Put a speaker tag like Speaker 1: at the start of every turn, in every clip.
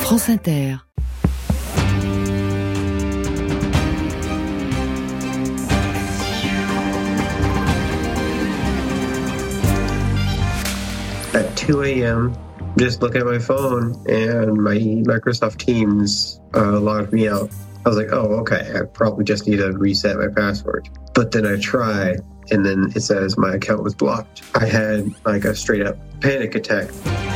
Speaker 1: France Inter.
Speaker 2: At 2 a.m., just look at my phone and my Microsoft Teams logged me out. I was like, oh, okay, I probably just need to reset my password. But then I try, and then it says my account was blocked. I had like a straight up panic attack.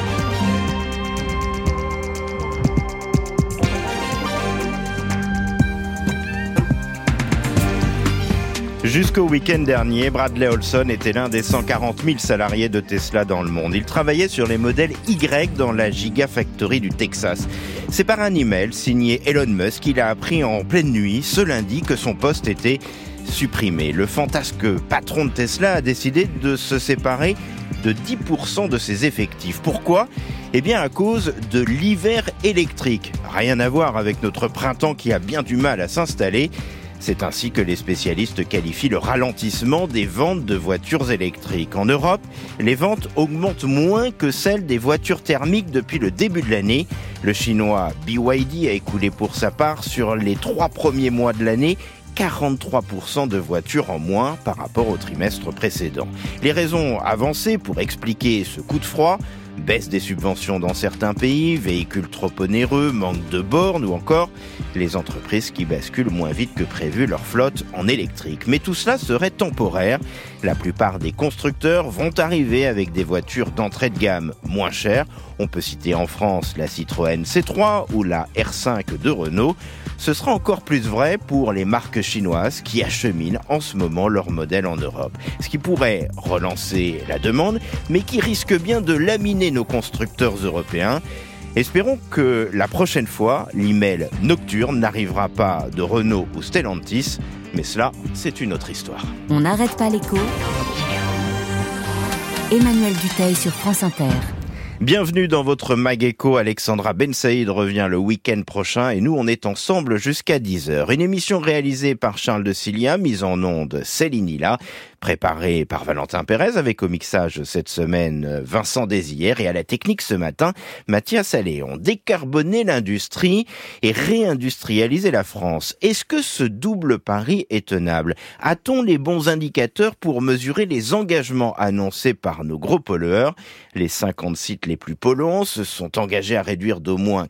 Speaker 3: Jusqu'au week-end dernier, Bradley Olson était l'un des 140 000 salariés de Tesla dans le monde. Il travaillait sur les modèles Y dans la Gigafactory du Texas. C'est par un email signé Elon Musk qu'il a appris en pleine nuit, ce lundi, que son poste était supprimé. Le fantasque patron de Tesla a décidé de se séparer de 10% de ses effectifs. Pourquoi ? Eh bien à cause de l'hiver électrique. Rien à voir avec notre printemps qui a bien du mal à s'installer. C'est ainsi que les spécialistes qualifient le ralentissement des ventes de voitures électriques. En Europe, les ventes augmentent moins que celles des voitures thermiques depuis le début de l'année. Le chinois BYD a écoulé pour sa part sur les 3 premiers mois de l'année 43% de voitures en moins par rapport au trimestre précédent. Les raisons avancées pour expliquer ce coup de froid: baisse des subventions dans certains pays, véhicules trop onéreux, manque de bornes ou encore les entreprises qui basculent moins vite que prévu leur flotte en électrique. Mais tout cela serait temporaire. La plupart des constructeurs vont arriver avec des voitures d'entrée de gamme moins chères. On peut citer en France la Citroën C3 ou la R5 de Renault. Ce sera encore plus vrai pour les marques chinoises qui acheminent en ce moment leurs modèles en Europe. Ce qui pourrait relancer la demande, mais qui risque bien de laminer nos constructeurs européens. Espérons que la prochaine fois, l'email nocturne n'arrivera pas de Renault ou Stellantis, mais cela, c'est une autre histoire.
Speaker 1: On n'arrête pas l'écho. Emmanuel Dutheil sur France Inter.
Speaker 3: Bienvenue dans votre Mag Écho. Alexandra Ben Saïd revient le week-end prochain et nous, on est ensemble jusqu'à 10h. Une émission réalisée par Charles de Cilia, mise en onde Céline Hilla, préparée par Valentin Pérez, avec au mixage cette semaine Vincent Désir et à la technique ce matin Mathias Alléon. Décarboner l'industrie et réindustrialiser la France. Est-ce que ce double pari est tenable ? A-t-on les bons indicateurs pour mesurer les engagements annoncés par nos gros pollueurs ? Les 50 sites les plus polluants se sont engagés à réduire d'au moins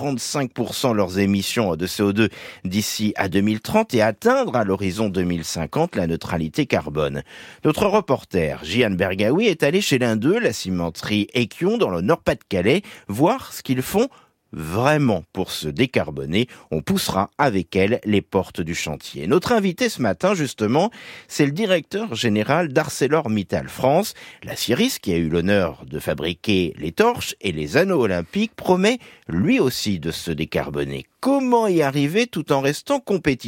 Speaker 3: 45% leurs émissions de CO2 d'ici à 2030 et atteindre à l'horizon 2050 la neutralité carbone. Notre reporter, Jian Bergaoui, est allé chez l'un d'eux, la cimenterie Ekion, dans le Nord-Pas-de-Calais, voir ce qu'ils font vraiment pour se décarboner. On poussera avec elle les portes du chantier. Notre invité ce matin, justement, c'est le directeur général d'ArcelorMittal France. L'aciéris, qui a eu l'honneur de fabriquer les torches et les anneaux olympiques, promet lui aussi de se décarboner. Comment y arriver tout en restant compétitif ?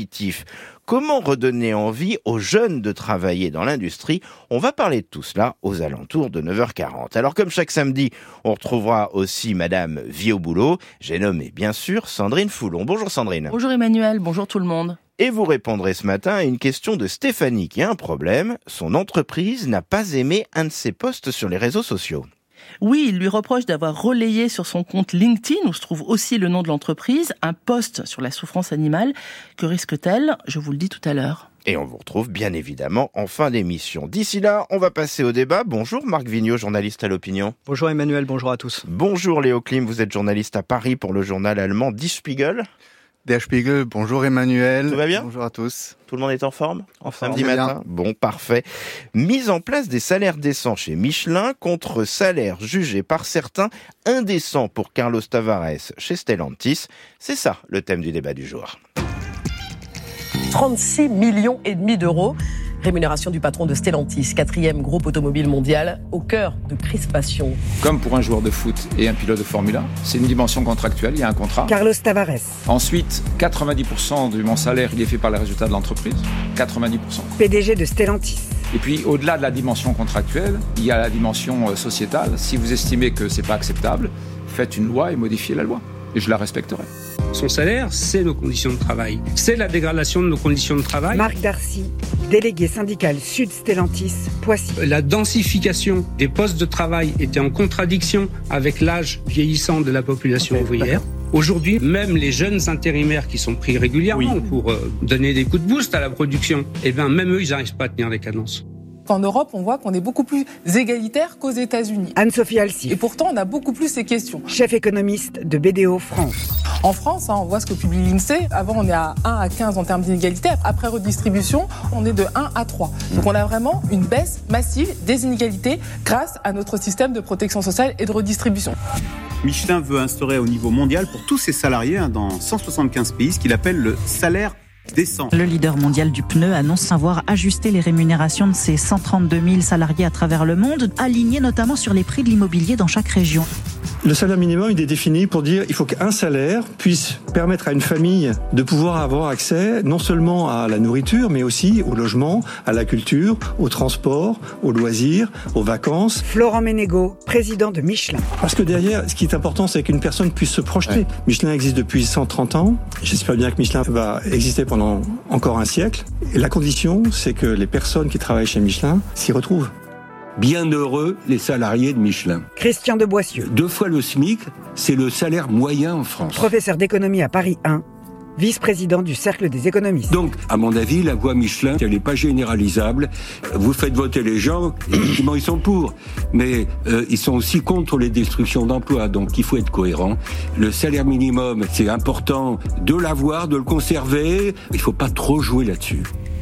Speaker 3: Comment redonner envie aux jeunes de travailler dans l'industrie ? On va parler de tout cela aux alentours de 9h40. Alors comme chaque samedi, on retrouvera aussi Madame Vie au boulot. J'ai nommé bien sûr Sandrine Foulon. Bonjour Sandrine.
Speaker 4: Bonjour Emmanuel, bonjour tout le monde.
Speaker 3: Et vous répondrez ce matin à une question de Stéphanie qui a un problème. Son entreprise n'a pas aimé un de ses posts sur les réseaux sociaux.
Speaker 4: Oui, il lui reproche d'avoir relayé sur son compte LinkedIn, où se trouve aussi le nom de l'entreprise, un post sur la souffrance animale. Que risque-t-elle ? Je vous le dis tout à l'heure.
Speaker 3: Et on vous retrouve bien évidemment en fin d'émission. D'ici là, on va passer au débat. Bonjour Marc Vigneault, journaliste à l'Opinion.
Speaker 5: Bonjour Emmanuel, bonjour à tous.
Speaker 3: Bonjour Léo Klim, vous êtes journaliste à Paris pour le journal allemand Die Spiegel.
Speaker 6: Der Spiegel, bonjour Emmanuel.
Speaker 3: Tout va bien ?
Speaker 6: Bonjour à tous.
Speaker 3: Tout le monde est en forme ?
Speaker 6: En forme.
Speaker 3: Samedi matin ? Bon, parfait. Mise en place des salaires décents chez Michelin contre salaires jugés par certains indécents pour Carlos Tavares chez Stellantis. C'est ça le thème du débat du jour.
Speaker 7: 36,5 millions d'euros. Rémunération du patron de Stellantis, 4e groupe automobile mondial, au cœur de crispations.
Speaker 8: Comme pour un joueur de foot et un pilote de Formule 1, c'est une dimension contractuelle, il y a un contrat.
Speaker 9: Carlos Tavares.
Speaker 8: Ensuite, 90% de mon salaire, il est fait par les résultats de l'entreprise. 90%.
Speaker 9: PDG de Stellantis.
Speaker 8: Et puis, au-delà de la dimension contractuelle, il y a la dimension sociétale. Si vous estimez que c'est pas acceptable, faites une loi et modifiez la loi. Et je la respecterai.
Speaker 10: Son salaire, c'est nos conditions de travail. C'est la dégradation de nos conditions de travail.
Speaker 9: Marc Darcy, délégué syndical Sud Stellantis, Poissy.
Speaker 10: La densification des postes de travail était en contradiction avec l'âge vieillissant de la population ouvrière. Aujourd'hui, même les jeunes intérimaires qui sont pris régulièrement pour donner des coups de boost à la production, même eux, ils n'arrivent pas à tenir les cadences.
Speaker 5: En Europe, on voit qu'on est beaucoup plus égalitaire qu'aux États-Unis.
Speaker 9: Anne-Sophie Alsif.
Speaker 5: Et pourtant, on a beaucoup plus ces questions.
Speaker 9: Chef économiste de BDO France.
Speaker 5: En France, on voit ce que publie l'INSEE. Avant, on est à 1 à 15 en termes d'inégalité. Après redistribution, on est de 1 à 3. Donc on a vraiment une baisse massive des inégalités grâce à notre système de protection sociale et de redistribution.
Speaker 11: Michelin veut instaurer au niveau mondial pour tous ses salariés dans 175 pays ce qu'il appelle le salaire décent.
Speaker 12: Le leader mondial du pneu annonce savoir ajuster les rémunérations de ses 132 000 salariés à travers le monde, alignés notamment sur les prix de l'immobilier dans chaque région.
Speaker 13: Le salaire minimum, il est défini pour dire il faut qu'un salaire puisse permettre à une famille de pouvoir avoir accès non seulement à la nourriture, mais aussi au logement, à la culture, au transport, aux loisirs, aux vacances.
Speaker 9: Florent Ménégo, président de Michelin.
Speaker 13: Parce que derrière, ce qui est important, c'est qu'une personne puisse se projeter. Ouais. Michelin existe depuis 130 ans. J'espère bien que Michelin va exister pendant encore un siècle. Et la condition, c'est que les personnes qui travaillent chez Michelin s'y retrouvent.
Speaker 14: Bienheureux les salariés de Michelin.
Speaker 9: Christian de Boissieu.
Speaker 14: 2 fois le SMIC, c'est le salaire moyen en France.
Speaker 9: Professeur d'économie à Paris 1, vice-président du Cercle des économistes.
Speaker 14: Donc, à mon avis, la voie Michelin, elle n'est pas généralisable. Vous faites voter les gens, effectivement, ils sont pour. Mais ils sont aussi contre les destructions d'emplois. Donc, il faut être cohérent. Le salaire minimum, c'est important de l'avoir, de le conserver. Il ne faut pas trop jouer là-dessus.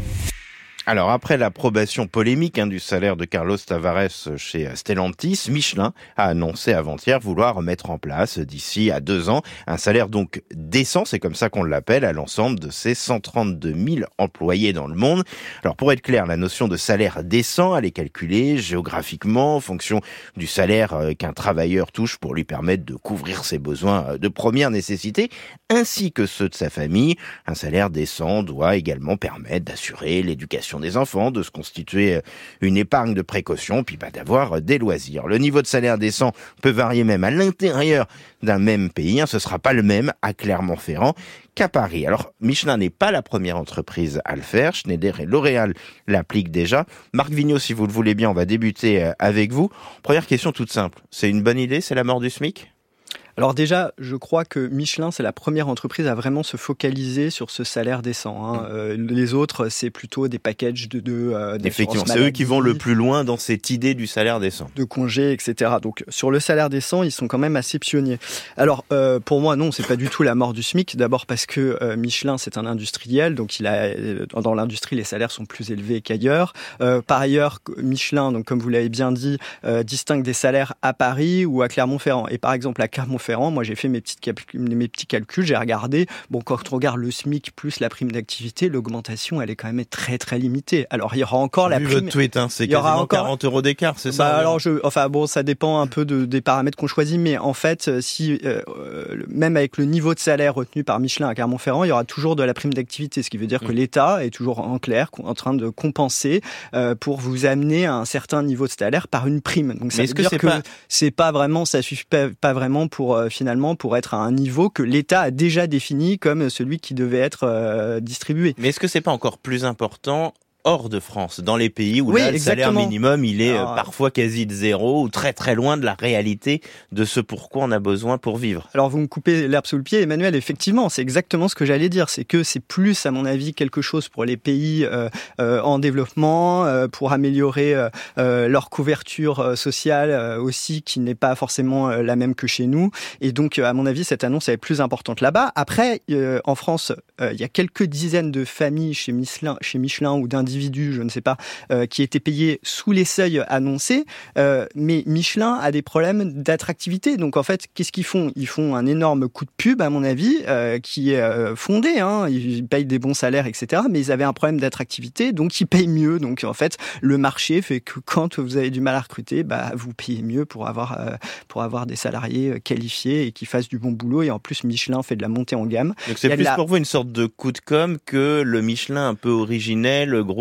Speaker 3: Alors, après l'approbation polémique du salaire de Carlos Tavares chez Stellantis, Michelin a annoncé avant-hier vouloir mettre en place, d'ici à 2 ans, un salaire donc décent, c'est comme ça qu'on l'appelle, à l'ensemble de ses 132 000 employés dans le monde. Alors, pour être clair, la notion de salaire décent, elle est calculée géographiquement en fonction du salaire qu'un travailleur touche pour lui permettre de couvrir ses besoins de première nécessité, ainsi que ceux de sa famille. Un salaire décent doit également permettre d'assurer l'éducation des enfants, de se constituer une épargne de précaution, puis d'avoir des loisirs. Le niveau de salaire décent peut varier même à l'intérieur d'un même pays. Ce ne sera pas le même à Clermont-Ferrand qu'à Paris. Alors, Michelin n'est pas la première entreprise à le faire. Schneider et L'Oréal l'appliquent déjà. Marc Vigneault, si vous le voulez bien, on va débuter avec vous. Première question toute simple. C'est une bonne idée, c'est la mort du SMIC ?
Speaker 15: Alors déjà, je crois que Michelin, c'est la première entreprise à vraiment se focaliser sur ce salaire décent. Les autres, c'est plutôt des packages
Speaker 3: effectivement, c'est eux qui vont le plus loin dans cette idée du salaire décent.
Speaker 15: De congés, etc. Donc sur le salaire décent, ils sont quand même assez pionniers. Alors pour moi, non, c'est pas du tout la mort du SMIC. D'abord parce que Michelin, c'est un industriel, donc dans l'industrie, les salaires sont plus élevés qu'ailleurs. Par ailleurs, Michelin, donc comme vous l'avez bien dit, distingue des salaires à Paris ou à Clermont-Ferrand. Et par exemple, à Clermont-Ferrand, moi j'ai fait mes petits calculs, j'ai regardé, quand on regarde le SMIC plus la prime d'activité, l'augmentation elle est quand même très très limitée. Alors il y aura encore la prime.
Speaker 3: Votre tweet, c'est quasiment encore 40 € d'écart, c'est ça?
Speaker 15: Alors ça dépend un peu des paramètres qu'on choisit, mais en fait, si même avec le niveau de salaire retenu par Michelin à Clermont-Ferrand, il y aura toujours de la prime d'activité, ce qui veut dire que l'État est toujours en clair en train de compenser pour vous amener à un certain niveau de salaire par une prime. Donc ça veut dire que c'est pas vraiment, ça suffit pas vraiment pour finalement pour être à un niveau que l'État a déjà défini comme celui qui devait être distribué.
Speaker 3: Mais est-ce que c'est pas encore plus important hors de France, dans les pays où là, le salaire minimum, il est parfois quasi de zéro ou très très loin de la réalité de ce pourquoi on a besoin pour vivre?
Speaker 15: Alors vous me coupez l'herbe sous le pied, Emmanuel, effectivement, c'est exactement ce que j'allais dire, c'est que c'est plus, à mon avis, quelque chose pour les pays en développement, pour améliorer leur couverture sociale aussi, qui n'est pas forcément la même que chez nous, et donc à mon avis, cette annonce elle est plus importante là-bas. Après, en France, il y a quelques dizaines de familles chez Michelin ou d'individus, je ne sais pas, qui étaient payés sous les seuils annoncés, mais Michelin a des problèmes d'attractivité. Donc en fait, qu'est-ce qu'ils font? Ils font un énorme coup de pub, à mon avis, qui est fondé. Ils payent des bons salaires, etc. Mais ils avaient un problème d'attractivité, donc ils payent mieux. Donc en fait, le marché fait que quand vous avez du mal à recruter, vous payez mieux pour avoir des salariés qualifiés et qui fassent du bon boulot. Et en plus, Michelin fait de la montée en gamme.
Speaker 3: Donc c'est plus pour vous une sorte de coup de com' que le Michelin un peu originel, gros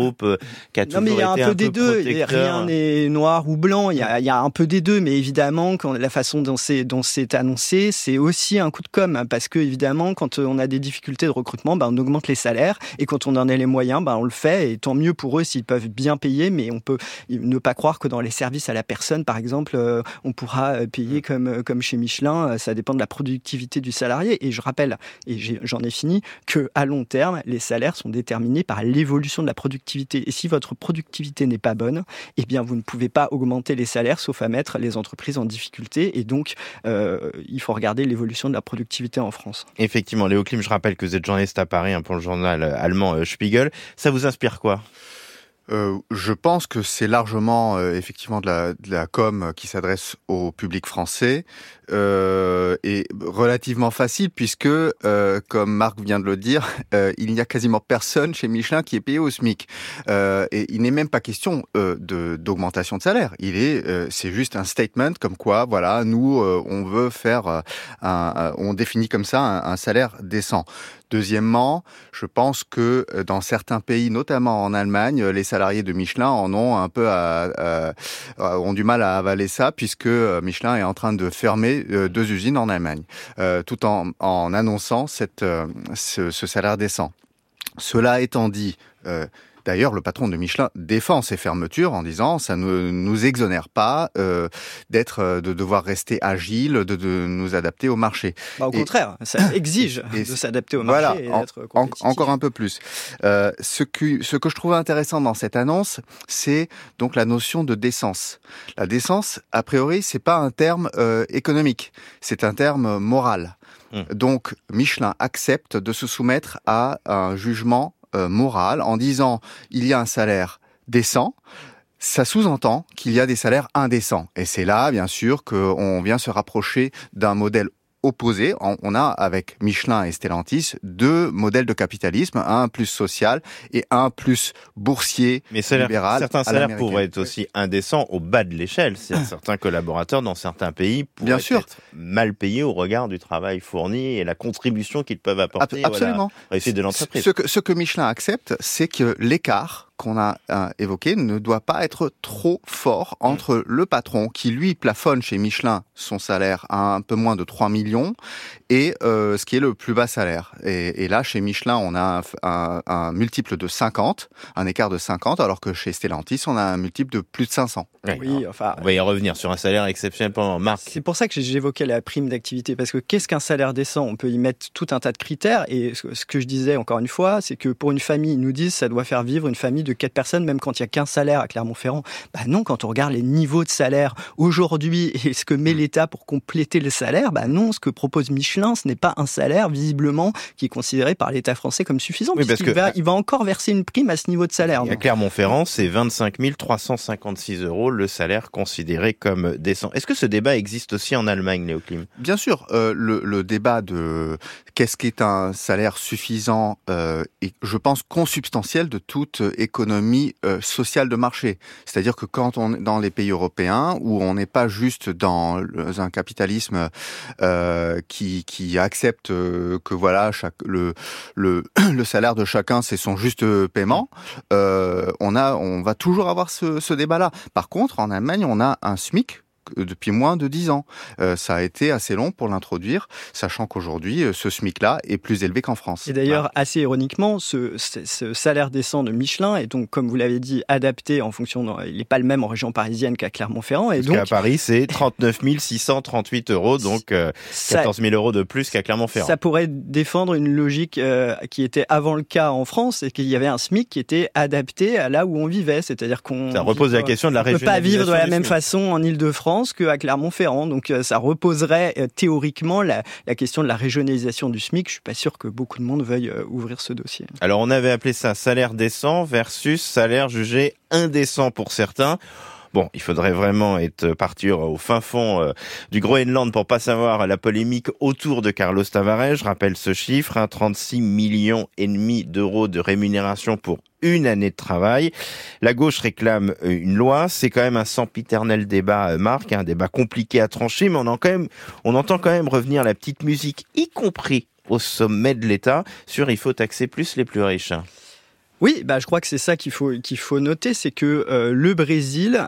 Speaker 3: groupe qui a toujours été
Speaker 15: il y a un peu des deux.
Speaker 3: protecteur.
Speaker 15: Rien n'est noir ou blanc. Il y a un peu des deux, mais évidemment, la façon dont c'est annoncé, c'est aussi un coup de com', hein, parce que évidemment, quand on a des difficultés de recrutement, on augmente les salaires, et quand on en a les moyens, on le fait, et tant mieux pour eux s'ils peuvent bien payer, mais on peut ne pas croire que dans les services à la personne, par exemple, on pourra payer comme chez Michelin. Ça dépend de la productivité du salarié. Et je rappelle, et j'en ai fini, qu'à long terme, les salaires sont déterminés par l'évolution de la productivité. Et si votre productivité n'est pas bonne, eh bien, vous ne pouvez pas augmenter les salaires, sauf à mettre les entreprises en difficulté. Et donc, il faut regarder l'évolution de la productivité en France.
Speaker 3: Effectivement, Léo Klim, je rappelle que vous êtes journaliste à Paris pour le journal allemand Spiegel. Ça vous inspire quoi ?
Speaker 6: Je pense que c'est largement effectivement de la com qui s'adresse au public français et relativement facile puisque, comme Marc vient de le dire, il n'y a quasiment personne chez Michelin qui est payé au SMIC. Et il n'est même pas question d'augmentation de salaire. C'est juste un statement comme quoi, voilà, nous on veut faire on définit comme ça un salaire décent. Deuxièmement, je pense que dans certains pays, notamment en Allemagne, les salariés de Michelin en ont un peu ont du mal à avaler ça, puisque Michelin est en train de fermer 2 usines en Allemagne, tout en annonçant ce salaire décent. Cela étant dit, d'ailleurs, le patron de Michelin défend ces fermetures en disant ça ne nous exonère pas de devoir rester agile, de nous adapter au marché.
Speaker 15: Au contraire, ça exige de s'adapter au marché et d'être compétitif.
Speaker 6: Encore un peu plus. Ce que je trouve intéressant dans cette annonce, c'est donc la notion de décence. La décence, a priori, c'est pas un terme économique, c'est un terme moral. Donc, Michelin accepte de se soumettre à un jugement moral en disant il y a un salaire décent, ça sous-entend qu'il y a des salaires indécents. Et c'est là, bien sûr, qu'on vient se rapprocher d'un modèle opposé. On a, avec Michelin et Stellantis, 2 modèles de capitalisme, un plus social et un plus boursier, libéral.
Speaker 3: Certains salaires pourraient être aussi indécents au bas de l'échelle. Certains collaborateurs dans certains pays pourraient être mal payés au regard du travail fourni et la contribution qu'ils peuvent apporter à la réussite de l'entreprise.
Speaker 6: Ce que Michelin accepte, c'est que l'écart qu'on a évoqué ne doit pas être trop fort entre le patron qui, lui, plafonne chez Michelin son salaire à un peu moins de 3 millions et ce qui est le plus bas salaire. Et là, chez Michelin, on a un multiple de 50, un écart de 50, alors que chez Stellantis, on a un multiple de plus de 500.
Speaker 15: Oui,
Speaker 3: on va y revenir sur un salaire exceptionnel pendant Marc.
Speaker 15: C'est pour ça que j'évoquais la prime d'activité, parce que qu'est-ce qu'un salaire décent ? On peut y mettre tout un tas de critères, et ce que je disais encore une fois, c'est que pour une famille, ils nous disent ça doit faire vivre une famille de 4 personnes, même quand il y a qu'un salaire à Clermont-Ferrand. Non, quand on regarde les niveaux de salaire aujourd'hui et ce que met l'État pour compléter le salaire, non, ce que propose Michelin, ce n'est pas un salaire, visiblement, qui est considéré par l'État français comme suffisant, puisqu'il va encore verser une prime à ce niveau de salaire.
Speaker 3: À Clermont-Ferrand, c'est 25 356 € le salaire considéré comme décent. Est-ce que ce débat existe aussi en Allemagne, Léo Klim ?
Speaker 6: Bien sûr, le débat de qu'est-ce qu'est un salaire suffisant est, je pense, consubstantiel de toute économie sociale de marché. C'est-à-dire que quand on est dans les pays européens, où on n'est pas juste dans un capitalisme qui accepte que voilà le salaire de chacun c'est son juste paiement, on va toujours avoir ce débat-là. Par contre, en Allemagne, on a un SMIC depuis moins de 10 ans. Ça a été assez long pour l'introduire, sachant qu'aujourd'hui, ce SMIC-là est plus élevé qu'en France.
Speaker 15: Et d'ailleurs, assez ironiquement, ce salaire décent de Michelin est donc, comme vous l'avez dit, adapté en fonction... il n'est pas le même en région parisienne qu'à Clermont-Ferrand.
Speaker 3: Parce qu'à Paris, c'est 39 638 €, donc 14 000 € de plus qu'à Clermont-Ferrand.
Speaker 15: Ça pourrait défendre une logique qui était avant le cas en France, et qu'il y avait un SMIC qui était adapté à là où on vivait. C'est-à-dire qu'on...
Speaker 3: Ça repose la question de la régionalisation.
Speaker 15: On ne peut pas vivre de la même façon en Île-de-France qu'à Clermont-Ferrand. Donc ça reposerait théoriquement la question de la régionalisation du SMIC. Je suis pas sûr que beaucoup de monde veuille ouvrir ce dossier.
Speaker 3: Alors on avait appelé ça salaire décent versus salaire jugé indécent pour certains. Bon, il faudrait vraiment partir au fin fond du Groenland pour pas savoir la polémique autour de Carlos Tavares. Je rappelle ce chiffre, 36,5 millions d'euros de rémunération pour une année de travail. La gauche réclame une loi. C'est quand même un sempiternel débat, Marc, un débat compliqué à trancher, mais on entend quand même revenir la petite musique, y compris au sommet de l'État, sur il faut taxer plus les plus riches.
Speaker 15: Oui, je crois que c'est ça qu'il faut noter, c'est que le Brésil,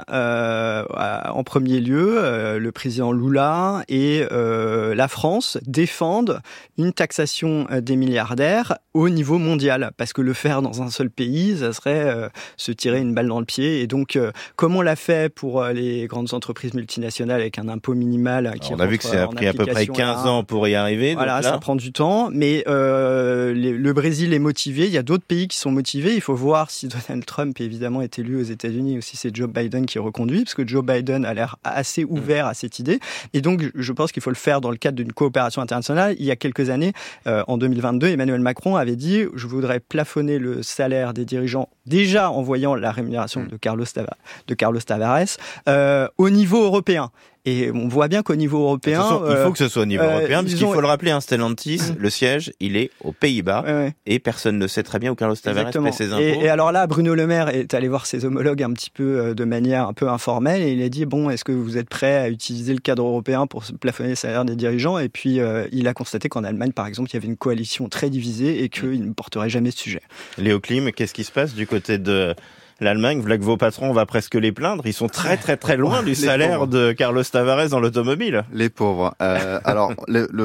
Speaker 15: en premier lieu, le président Lula et la France défendent une taxation des milliardaires au niveau mondial, parce que le faire dans un seul pays, ça serait se tirer une balle dans le pied. Et donc, comme on l'a fait pour les grandes entreprises multinationales avec un impôt minimal,
Speaker 3: on a vu que ça a pris à peu près 15 ans pour y arriver.
Speaker 15: Voilà, ça prend du temps, mais le Brésil est motivé. Il y a d'autres pays qui sont motivés. Il faut voir si Donald Trump évidemment est élu aux États-Unis ou si c'est Joe Biden qui est reconduit, parce que Joe Biden a l'air assez ouvert à cette idée. Et donc, je pense qu'il faut le faire dans le cadre d'une coopération internationale. Il y a quelques années, en 2022, Emmanuel Macron avait dit « Je voudrais plafonner le salaire des dirigeants » déjà en voyant la rémunération de Carlos Tavares au niveau européen. Et on voit bien qu'au niveau européen...
Speaker 3: Attention, il faut que ce soit au niveau européen, parce qu'il faut le rappeler, Stellantis, le siège, il est aux Pays-Bas, et personne ne sait très bien où Carlos Tavares paie ses impôts.
Speaker 15: Et alors là, Bruno Le Maire est allé voir ses homologues un petit peu de manière un peu informelle, et il a dit, est-ce que vous êtes prêts à utiliser le cadre européen pour plafonner le salaire des dirigeants ? Et puis, il a constaté qu'en Allemagne, par exemple, il y avait une coalition très divisée, et qu'il ne porterait jamais ce sujet.
Speaker 3: Léo Klim, qu'est-ce qui se passe du côté de l'Allemagne? Voilà que vos patrons, on va presque les plaindre. Ils sont très très très loin du salaire pauvres de Carlos Tavares dans l'automobile.
Speaker 6: Les pauvres. Alors,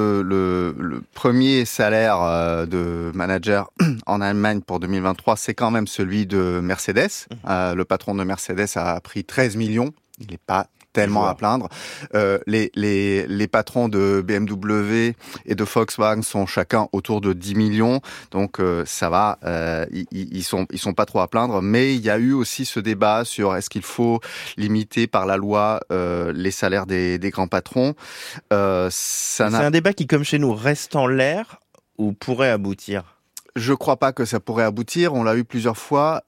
Speaker 6: le premier salaire de manager en Allemagne pour 2023, c'est quand même celui de Mercedes. Le patron de Mercedes a pris 13 millions. Il n'est pas tellement à plaindre. Les patrons de BMW et de Volkswagen sont chacun autour de 10 millions. Donc ça va, ils sont pas trop à plaindre. Mais il y a eu aussi ce débat sur est-ce qu'il faut limiter par la loi les salaires des grands patrons. C'est
Speaker 3: un débat qui, comme chez nous, reste en l'air ou pourrait aboutir.
Speaker 6: Je crois pas que ça pourrait aboutir. On l'a eu plusieurs fois.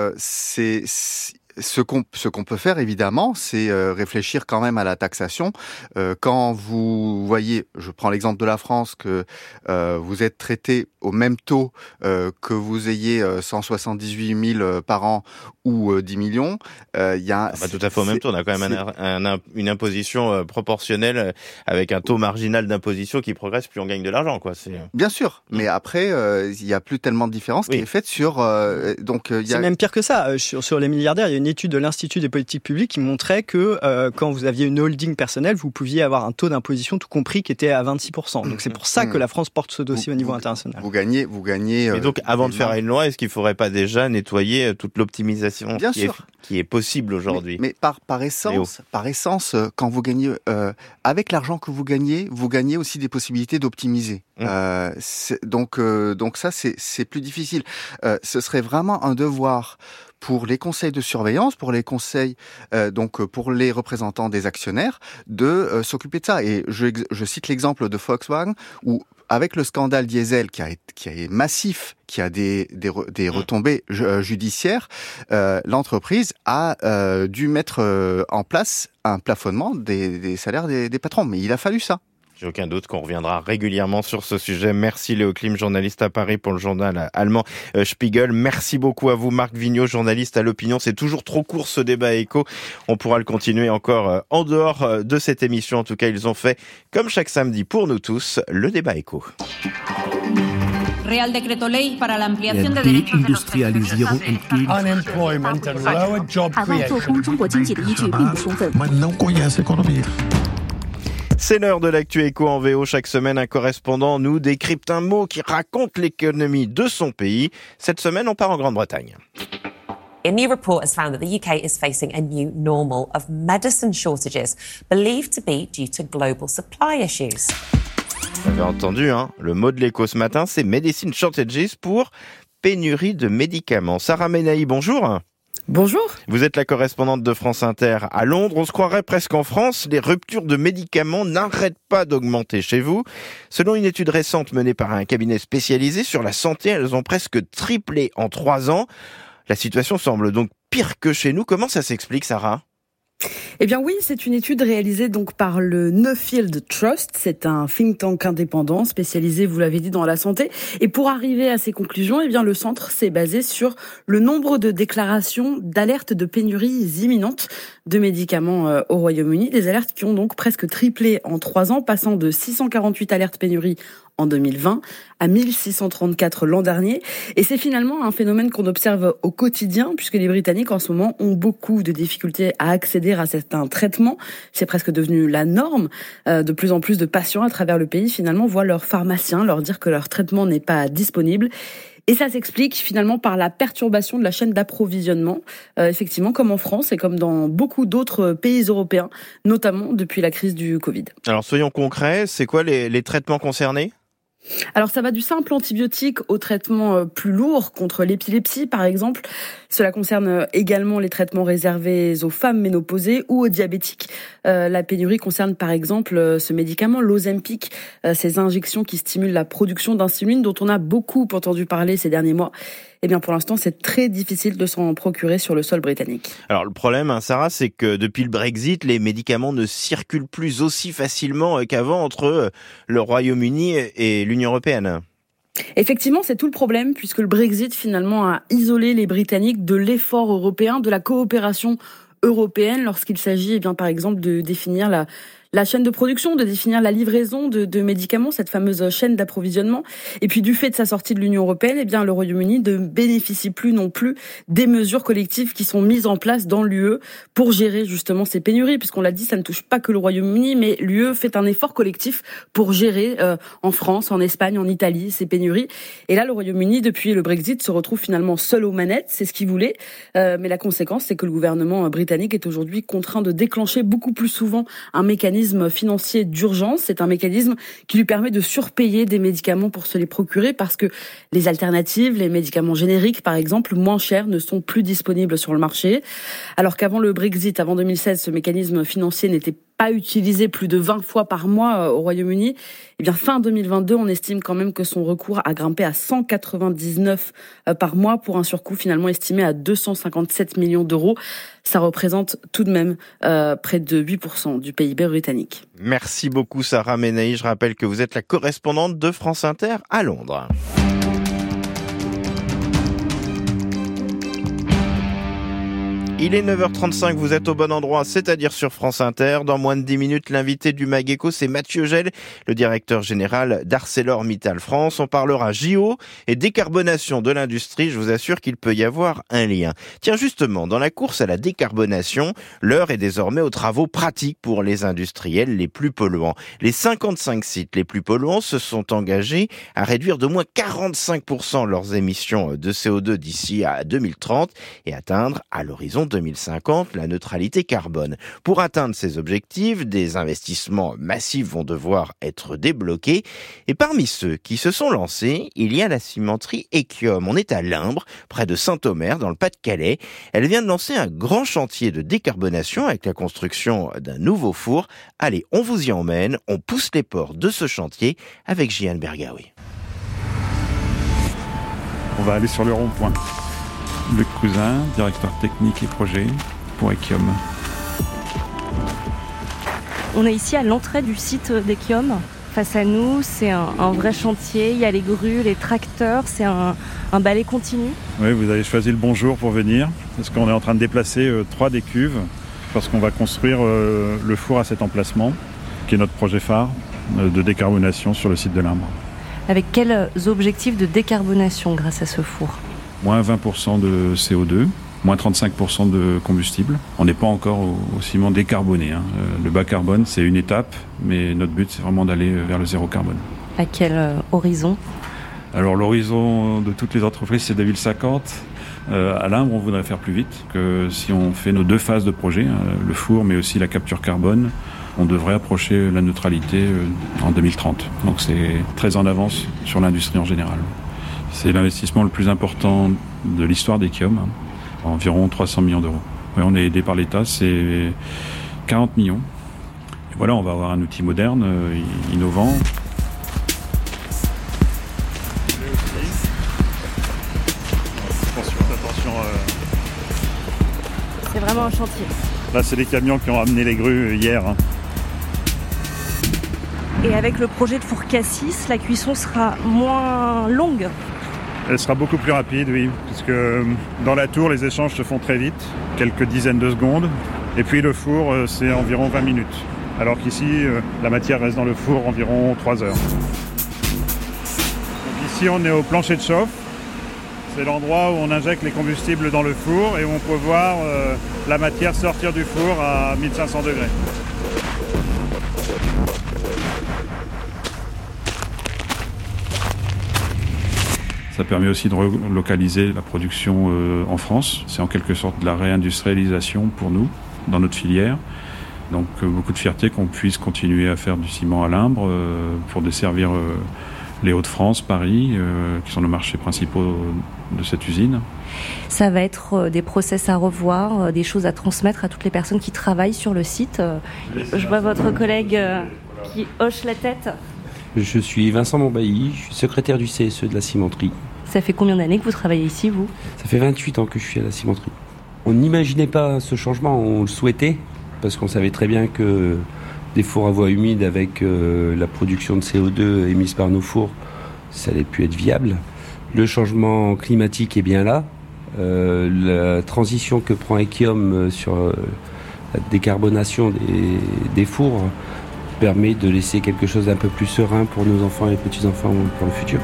Speaker 6: Ce qu'on peut faire, évidemment, c'est réfléchir quand même à la taxation. Quand vous voyez, je prends l'exemple de la France, que vous êtes traité au même taux que vous ayez 178 000 par an ou 10 millions, il y a...
Speaker 3: tout à fait au même taux. On a quand même une imposition proportionnelle avec un taux marginal d'imposition qui progresse plus on gagne de l'argent, quoi.
Speaker 6: Bien sûr, mais après, il n'y a plus tellement de différence qui est faite sur...
Speaker 15: C'est même pire que ça. Sur les milliardaires, il y a une étude de l'Institut des politiques publiques qui montrait que quand vous aviez une holding personnelle, vous pouviez avoir un taux d'imposition tout compris qui était à 26%. Donc c'est pour ça que la France porte ce dossier au niveau international.
Speaker 6: Vous gagnez.
Speaker 3: Et donc avant de faire une loi, est-ce qu'il ne faudrait pas déjà nettoyer toute l'optimisation qui est possible aujourd'hui?
Speaker 6: Mais par essence, quand vous gagnez avec l'argent que vous gagnez aussi des possibilités d'optimiser. Donc ça c'est plus difficile. Ce serait vraiment un devoir pour les conseils de surveillance, pour les conseils, pour les représentants des actionnaires, de s'occuper de ça. Et je cite l'exemple de Volkswagen, où avec le scandale diesel qui est massif, qui a des retombées judiciaires, l'entreprise a dû mettre en place un plafonnement des salaires des patrons. Mais il a fallu ça.
Speaker 3: J'ai aucun doute qu'on reviendra régulièrement sur ce sujet. Merci Léo Klim, journaliste à Paris pour le journal allemand Spiegel. Merci beaucoup à vous Marc Vigneault, journaliste à l'Opinion. C'est toujours trop court ce débat éco. On pourra le continuer encore en dehors de cette émission. En tout cas, ils ont fait, comme chaque samedi pour nous tous, le débat éco.
Speaker 16: Real Decreto Ley para la ampliación de derechos de los trabajadores.
Speaker 17: Unemployment and lower job creation.
Speaker 3: C'est l'heure de l'actu éco en VO. Chaque semaine, un correspondant nous décrypte un mot qui raconte l'économie de son pays. Cette semaine, on part en Grande-Bretagne.
Speaker 18: A new report has found that the UK is facing a new normal of medicine shortages, believed to be due to global supply issues.
Speaker 3: Vous avez entendu, le mot de l'écho ce matin, c'est medicine shortages pour pénurie de médicaments. Sarah Menahi, bonjour.
Speaker 19: Bonjour.
Speaker 3: Vous êtes la correspondante de France Inter à Londres. On se croirait presque en France. Les ruptures de médicaments n'arrêtent pas d'augmenter chez vous. Selon une étude récente menée par un cabinet spécialisé sur la santé, elles ont presque triplé en 3 ans. La situation semble donc pire que chez nous. Comment ça s'explique, Sarah ?
Speaker 19: Eh bien oui, c'est une étude réalisée donc par le Nuffield Trust. C'est un think tank indépendant spécialisé, vous l'avez dit, dans la santé. Et pour arriver à ces conclusions, eh bien le centre s'est basé sur le nombre de déclarations d'alerte de pénuries imminentes de médicaments au Royaume-Uni. Des alertes qui ont donc presque triplé en 3 ans, passant de 648 alertes pénuries en 2020 à 1634 l'an dernier. Et c'est finalement un phénomène qu'on observe au quotidien puisque les Britanniques en ce moment ont beaucoup de difficultés à accéder à certains traitements. C'est presque devenu la norme. De plus en plus de patients à travers le pays finalement voient leur pharmacien leur dire que leur traitement n'est pas disponible. Et ça s'explique finalement par la perturbation de la chaîne d'approvisionnement, effectivement comme en France et comme dans beaucoup d'autres pays européens, notamment depuis la crise du Covid.
Speaker 3: Alors soyons concrets, c'est quoi les traitements concernés ?
Speaker 19: Alors ça va du simple antibiotique au traitement plus lourd contre l'épilepsie par exemple. Cela concerne également les traitements réservés aux femmes ménopausées ou aux diabétiques. La pénurie concerne par exemple ce médicament, l'Ozempic, ces injections qui stimulent la production d'insuline dont on a beaucoup entendu parler ces derniers mois. Eh bien, pour l'instant, c'est très difficile de s'en procurer sur le sol britannique.
Speaker 3: Alors, le problème, Sarah, c'est que depuis le Brexit, les médicaments ne circulent plus aussi facilement qu'avant entre le Royaume-Uni et l'Union européenne.
Speaker 19: Effectivement, c'est tout le problème, puisque le Brexit, finalement, a isolé les Britanniques de l'effort européen, de la coopération européenne, lorsqu'il s'agit, eh bien, par exemple, de définir la chaîne de production, de définir la livraison de médicaments, cette fameuse chaîne d'approvisionnement. Et puis du fait de sa sortie de l'Union européenne, eh bien le Royaume-Uni ne bénéficie plus non plus des mesures collectives qui sont mises en place dans l'UE pour gérer justement ces pénuries. Puisqu'on l'a dit, ça ne touche pas que le Royaume-Uni, mais l'UE fait un effort collectif pour gérer en France, en Espagne, en Italie ces pénuries. Et là, le Royaume-Uni, depuis le Brexit, se retrouve finalement seul aux manettes. C'est ce qu'il voulait. Mais la conséquence, c'est que le gouvernement britannique est aujourd'hui contraint de déclencher beaucoup plus souvent un mécanisme financier d'urgence. C'est un mécanisme qui lui permet de surpayer des médicaments pour se les procurer parce que les alternatives, les médicaments génériques par exemple, moins chers, ne sont plus disponibles sur le marché. Alors qu'avant le Brexit, avant 2016, ce mécanisme financier n'était pas utilisé plus de 20 fois par mois au Royaume-Uni. Eh bien, fin 2022, on estime quand même que son recours a grimpé à 199 par mois pour un surcoût finalement estimé à 257 millions d'euros. Ça représente tout de même près de 8% du PIB britannique.
Speaker 3: Merci beaucoup Sarah Menahi. Je rappelle que vous êtes la correspondante de France Inter à Londres. Il est 9h35, vous êtes au bon endroit, c'est-à-dire sur France Inter. Dans moins de 10 minutes, l'invité du Mag-Éco, c'est Mathieu Gell, le directeur général d'ArcelorMittal France. On parlera JO et décarbonation de l'industrie. Je vous assure qu'il peut y avoir un lien. Tiens, justement, dans la course à la décarbonation, l'heure est désormais aux travaux pratiques pour les industriels les plus polluants. Les 55 sites les plus polluants se sont engagés à réduire d'au moins 45% leurs émissions de CO2 d'ici à 2030 et atteindre à l'horizon 2050 la neutralité carbone. Pour atteindre ces objectifs, des investissements massifs vont devoir être débloqués. Et parmi ceux qui se sont lancés, il y a la cimenterie Echium. On est à Limbre, près de Saint-Omer, dans le Pas-de-Calais. Elle vient de lancer un grand chantier de décarbonation avec la construction d'un nouveau four. Allez, on vous y emmène, on pousse les portes de ce chantier avec Jian Bergaoui.
Speaker 20: On va aller sur le rond-point. Luc Cousin, directeur technique et projet pour Echium.
Speaker 21: On est ici à l'entrée du site d'Echium. Face à nous, c'est un vrai chantier. Il y a les grues, les tracteurs, c'est un balai continu.
Speaker 20: Oui, vous avez choisi le bon jour pour venir, parce qu'on est en train de déplacer 3 des cuves, parce qu'on va construire le four à cet emplacement, qui est notre projet phare de décarbonation sur le site de Limbre.
Speaker 21: Avec quels objectifs de décarbonation grâce à ce four ?
Speaker 20: Moins 20% de CO2, moins 35% de combustible. On n'est pas encore au ciment décarboné. Le bas carbone, c'est une étape, mais notre but, c'est vraiment d'aller vers le zéro carbone.
Speaker 21: À quel horizon ?
Speaker 20: Alors l'horizon de toutes les entreprises, c'est 2050. À Limbre, on voudrait faire plus vite que si on fait nos 2 phases de projet, le four, mais aussi la capture carbone, on devrait approcher la neutralité en 2030. Donc c'est très en avance sur l'industrie en général. C'est l'investissement le plus important de l'histoire d'Echium, environ 300 millions d'euros. Ouais, on est aidé par l'État, c'est 40 millions. Et voilà, on va avoir un outil moderne, innovant. Attention.
Speaker 21: C'est vraiment un chantier.
Speaker 20: Là, c'est les camions qui ont amené les grues hier.
Speaker 21: Et avec le projet de four Cassis, la cuisson sera moins longue.
Speaker 20: Elle sera beaucoup plus rapide, oui, parce que dans la tour, les échanges se font très vite, quelques dizaines de secondes. Et puis le four, c'est environ 20 minutes. Alors qu'ici, la matière reste dans le four environ 3 heures. Ici, on est au plancher de chauffe. C'est l'endroit où on injecte les combustibles dans le four et où on peut voir la matière sortir du four à 1500 degrés. Ça permet aussi de relocaliser la production en France. C'est en quelque sorte de la réindustrialisation pour nous, dans notre filière. Donc beaucoup de fierté qu'on puisse continuer à faire du ciment à Limbre pour desservir les Hauts-de-France, Paris, qui sont nos marchés principaux de cette usine.
Speaker 21: Ça va être des process à revoir, des choses à transmettre à toutes les personnes qui travaillent sur le site. Je vois votre collègue qui hoche la tête.
Speaker 2: Je suis Vincent Montbailly, je suis secrétaire du CSE de la cimenterie.
Speaker 21: Ça fait combien d'années que vous travaillez ici, vous ?
Speaker 2: Ça fait 28 ans que je suis à la cimenterie. On n'imaginait pas ce changement, on le souhaitait, parce qu'on savait très bien que des fours à voie humide avec la production de CO2 émise par nos fours, ça n'allait plus être viable. Le changement climatique est bien là. La transition que prend Ekiom sur la décarbonation des fours permet de laisser quelque chose d'un peu plus serein pour nos enfants et petits-enfants pour le futur.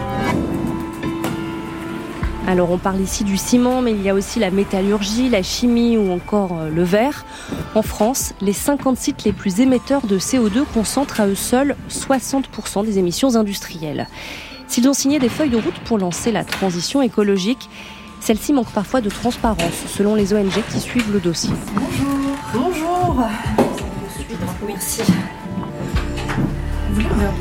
Speaker 21: Alors on parle ici du ciment, mais il y a aussi la métallurgie, la chimie ou encore le verre. En France, les 50 sites les plus émetteurs de CO2 concentrent à eux seuls 60% des émissions industrielles. S'ils ont signé des feuilles de route pour lancer la transition écologique, celle-ci manque parfois de transparence, selon les ONG qui suivent le dossier.
Speaker 22: Bonjour. Merci. Vous voulez un verre d'eau ?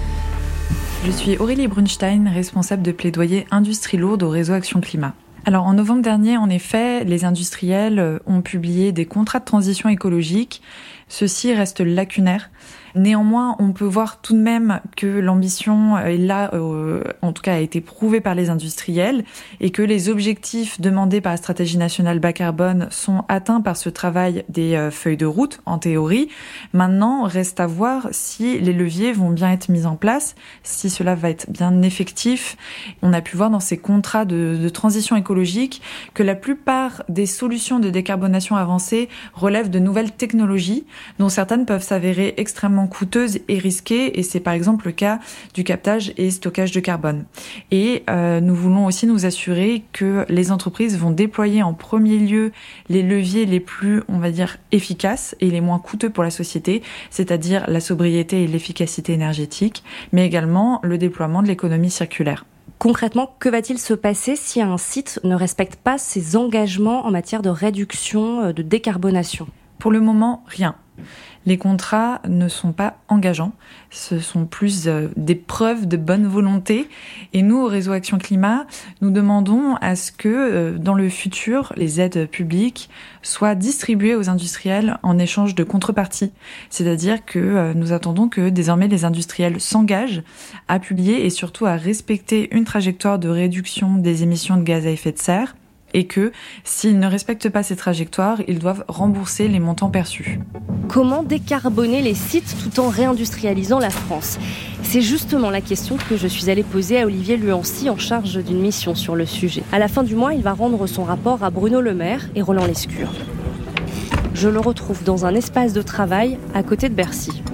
Speaker 22: Je suis Aurélie Brunstein, responsable de plaidoyer industrie lourde au réseau Action Climat. Alors en novembre dernier, en effet, les industriels ont publié des contrats de transition écologique. Ceux-ci restent lacunaires. Néanmoins, on peut voir tout de même que l'ambition est là, en tout cas a été prouvée par les industriels, et que les objectifs demandés par la stratégie nationale bas carbone sont atteints par ce travail des feuilles de route, en théorie. Maintenant, reste à voir si les leviers vont bien être mis en place, si cela va être bien effectif. On a pu voir dans ces contrats de transition écologique que la plupart des solutions de décarbonation avancées relèvent de nouvelles technologies, dont certaines peuvent s'avérer extrêmement coûteuses et risquées, et c'est par exemple le cas du captage et stockage de carbone. Et nous voulons aussi nous assurer que les entreprises vont déployer en premier lieu les leviers les plus, on va dire, efficaces et les moins coûteux pour la société, c'est-à-dire la sobriété et l'efficacité énergétique, mais également le déploiement de l'économie circulaire.
Speaker 21: Concrètement, que va-t-il se passer si un site ne respecte pas ses engagements en matière de réduction, de décarbonation ?
Speaker 22: Pour le moment, rien. Les contrats ne sont pas engageants, ce sont plus des preuves de bonne volonté. Et nous, au réseau Action Climat, nous demandons à ce que, dans le futur, les aides publiques soient distribuées aux industriels en échange de contreparties. C'est-à-dire que nous attendons que désormais les industriels s'engagent à publier et surtout à respecter une trajectoire de réduction des émissions de gaz à effet de serre, et que, s'ils ne respectent pas ces trajectoires, ils doivent rembourser les montants perçus.
Speaker 21: Comment décarboner les sites tout en réindustrialisant la France ? C'est justement la question que je suis allée poser à Olivier Luancy, en charge d'une mission sur le sujet. À la fin du mois, il va rendre son rapport à Bruno Le Maire et Roland Lescure. Je le retrouve dans un espace de travail à côté de Bercy.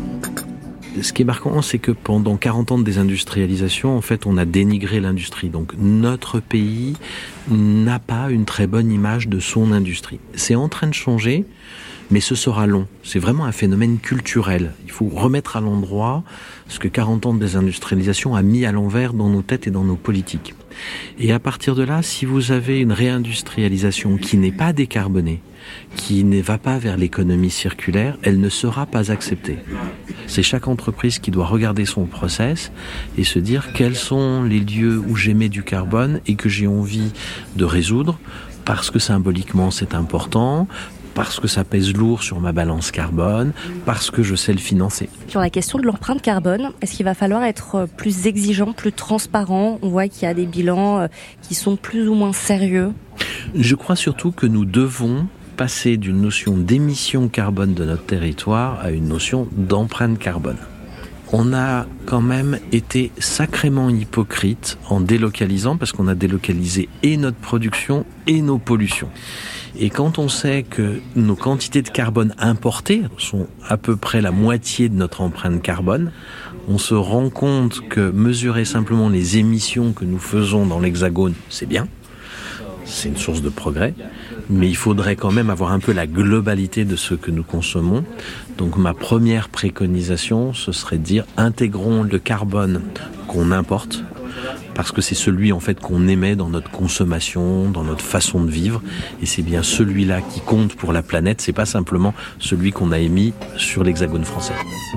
Speaker 23: Ce qui est marquant, c'est que pendant 40 ans de désindustrialisation, en fait, on a dénigré l'industrie. Donc, notre pays n'a pas une très bonne image de son industrie. C'est en train de changer, mais ce sera long. C'est vraiment un phénomène culturel. Il faut remettre à l'endroit ce que 40 ans de désindustrialisation a mis à l'envers dans nos têtes et dans nos politiques. Et à partir de là, si vous avez une réindustrialisation qui n'est pas décarbonée, qui ne va pas vers l'économie circulaire, elle ne sera pas acceptée. C'est chaque entreprise qui doit regarder son process et se dire quels sont les lieux où j'émets du carbone et que j'ai envie de résoudre parce que symboliquement c'est important, parce que ça pèse lourd sur ma balance carbone, parce que je sais le financer.
Speaker 21: Sur la question de l'empreinte carbone, est-ce qu'il va falloir être plus exigeant, plus transparent ? On voit qu'il y a des bilans qui sont plus ou moins sérieux.
Speaker 23: Je crois surtout que nous devons passer d'une notion d'émission carbone de notre territoire à une notion d'empreinte carbone. On a quand même été sacrément hypocrite en délocalisant, parce qu'on a délocalisé et notre production et nos pollutions. Et quand on sait que nos quantités de carbone importées sont à peu près la moitié de notre empreinte carbone, on se rend compte que mesurer simplement les émissions que nous faisons dans l'Hexagone, c'est bien. C'est une source de progrès, mais il faudrait quand même avoir un peu la globalité de ce que nous consommons. Donc ma première préconisation, ce serait de dire intégrons le carbone qu'on importe, parce que c'est celui en fait qu'on émet dans notre consommation, dans notre façon de vivre, et c'est bien celui-là qui compte pour la planète, c'est pas simplement celui qu'on a émis sur l'Hexagone français.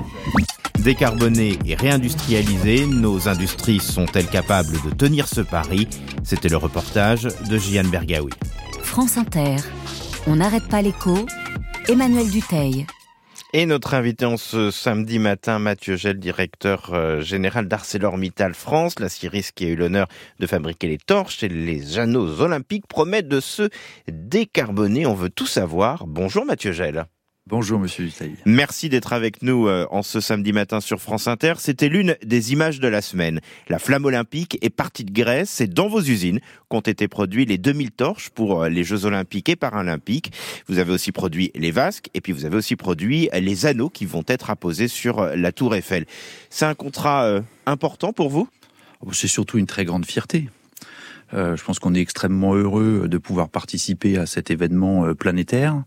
Speaker 3: Décarbonées et réindustrialisées, nos industries sont-elles capables de tenir ce pari ? C'était le reportage de Jeanne Bergaoui.
Speaker 1: France Inter, on n'arrête pas l'écho, Emmanuel Dutheil.
Speaker 3: Et notre invité en ce samedi matin, Mathieu Gell, directeur général d'ArcelorMittal France. La Syris, qui a eu l'honneur de fabriquer les torches et les anneaux olympiques, promet de se décarboner. On veut tout savoir. Bonjour Mathieu Gell.
Speaker 4: Bonjour Monsieur Dutheil.
Speaker 3: Merci d'être avec nous en ce samedi matin sur France Inter. C'était l'une des images de la semaine. La flamme olympique est partie de Grèce. C'est dans vos usines qu'ont été produits les 2000 torches pour les Jeux olympiques et paralympiques. Vous avez aussi produit les vasques et puis vous avez aussi produit les anneaux qui vont être apposés sur la Tour Eiffel. C'est un contrat important pour vous ?
Speaker 4: C'est surtout une très grande fierté. Je pense qu'on est extrêmement heureux de pouvoir participer à cet événement planétaire